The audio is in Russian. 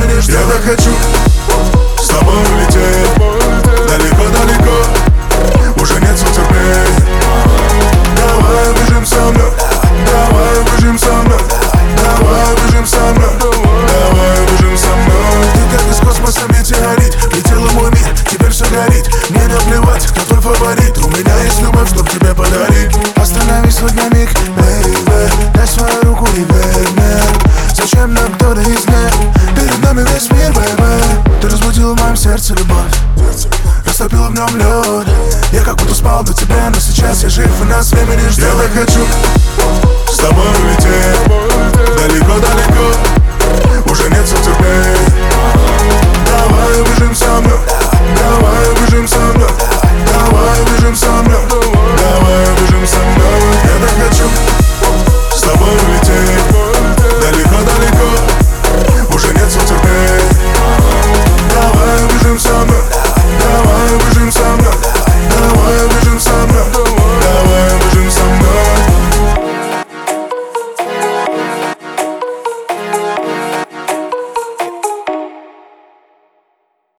времени ждет. Я так хочу с тобой улететь далеко-далеко, уже нет сил терпеть. Давай бежим со мной, давай бежим со мной, давай бежим со мной, давай бежим со мной. Ты как из космоса метеорит, летел в мой мир, теперь все горит. Мне наплевать, кто твой фаворит, у меня есть любовь, чтоб тебе подарить. Остановись хоть на миг, бэйбэ, дай свою руку и верь мне. Зачем нам кто-то из них? Перед нами весь мир, бэйбэ. Ты разбудила в моем сердце любовь, растопила в нем лед. Я как будто спал до тебя, но сейчас я жив, и нас время не ждет. Я так хочу с тобой улететь далеко-далеко, уже нет сил терпеть.